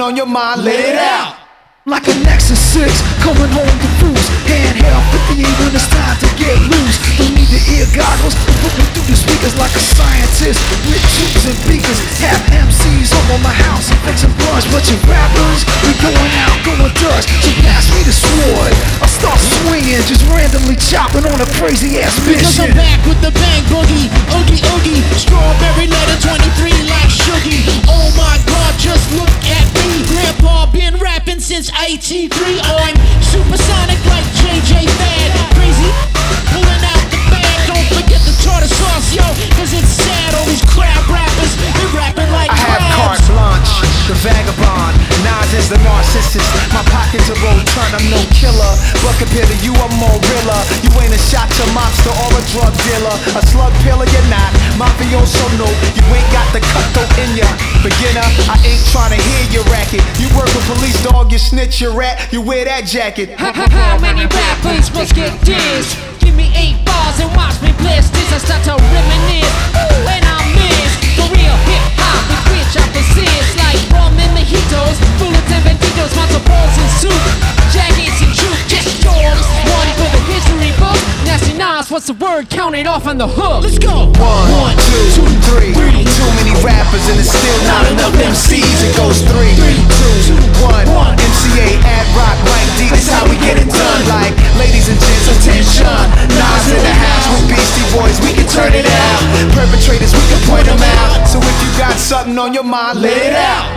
on your mind, let it out. Like a Nexus 6, coming home confused. Handheld 58 when it's time to get loose. Don't need the ear goggles, put me through the speakers like a scientist. With tubes and beakers, have MCs over my house and fixing blunts. But you rappers, we going out, going Dutch. So pass me the sword, I start swinging, just randomly chopping on a crazy ass mission. Because I'm back with the bang boogie, oogie oogie. Strawberry letter 23 like Shuggy. Oh my God, just look at me. Grandpa been rapping since 83. I'm supersonic like JJ Fad. Crazy, pulling out the bag. Don't forget the tartar sauce, yo, cause it's sad. All these crab rappers, they're rapping like I have crabs. carte blanche, the vagabond. Nas is the narcissist. My pockets are roll turn, I'm no killer. But compared to you, I'm more realer. You ain't a shot to mobster or a drug dealer. A slug pillar, you're not. Mafioso, no. You ain't got the cutthroat in ya. Beginner, I ain't trying to hear your racket. You work with police, dog, you snitch, your rat. You wear that jacket. How many rappers must get dissed? Give me 8 bars and watch me blitz this. I start to reminisce, ooh, and I miss for real hip-hop with which I persist. Like rum and mojitos, bullets and banditos, matzo balls and soup, jackets and juke, just storms. One for the history book. Nasty Nas, what's the word? Count it off on the hook. Let's go. One, two, three. Too many rappers and it's still not enough MCs. It goes 3, 2, 1. MCA, Ad Rock, Mike D. This how we get it done. Like ladies and gents, attention. Nas in the house with Beastie Boys. We can turn it out. Perpetrators, we can point them out. So if you got something on your mind, let it out.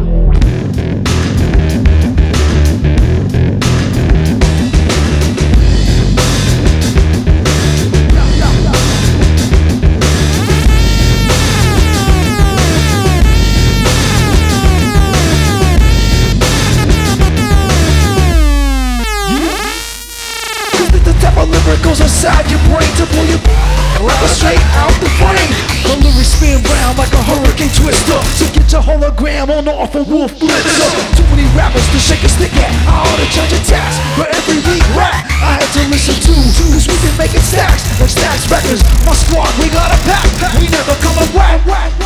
Goes inside your brain to pull your rapper straight out the frame. The lyrics spin round like a hurricane twister. So get your hologram on off a wolf blitzer. Too many rappers to shake a stick at. I ought to judge a tax for every week rap I had to listen to. Cause we been making stacks like Stacks Records. My squad, we got a pack. We never come a whack.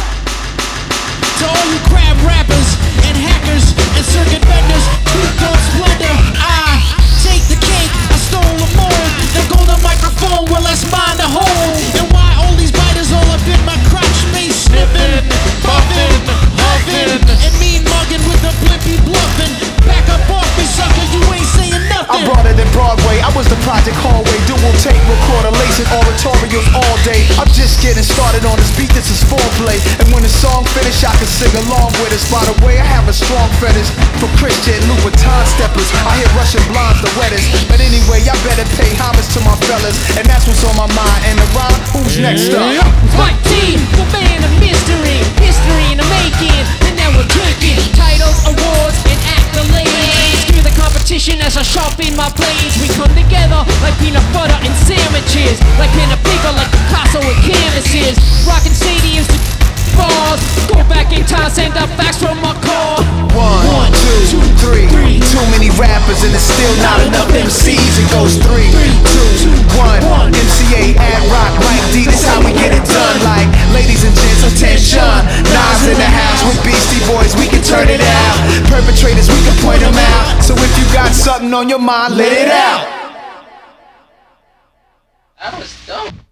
To all you crab rappers and hackers and circuit vendors, tweet on splendor. I take the cake, I stole them all. Now go to microphone, well let's mind the hole. And why all these biters all up in my crotch space sniffing, puffing, huffing, and mean mugging with the blimpy bluffing. Back up off me, sucker, you ain't saying nothing. I brought it in Broadway, I was the Project Hallway. Dual tape recorder, lacing oratorials all day. I'm just getting started on this beat, this is foreplay. And when the song finish, I can sing along with it. By the way, I have a strong fetish for Christian Louboutin steppers. I hear Russian blondes the wettest. But anyway, y'all better pay homage to my fellas. And that's what's on my mind. And the rhyme, who's next up? Mike T, the man of mystery, history in the making. And now we're taking titles, awards, and accolades. Through the competition as I sharpen my blades. We come together like peanut butter and sandwiches. Like pen and paper, like Picasso and canvases. Rocking stadiums to bars. Go back in time, send up facts from my car. 1, 2, 3. Too many rappers and it's still not enough MCs. It goes 3, 2, 1. MCA, Ad Rock, Mike D. This how we get it done. Like ladies and gents, attention. Nas in the house with Beastie Boys. We can turn it out. Perpetrators, we can point them out. So if you got something on your mind, let it out. That was dope.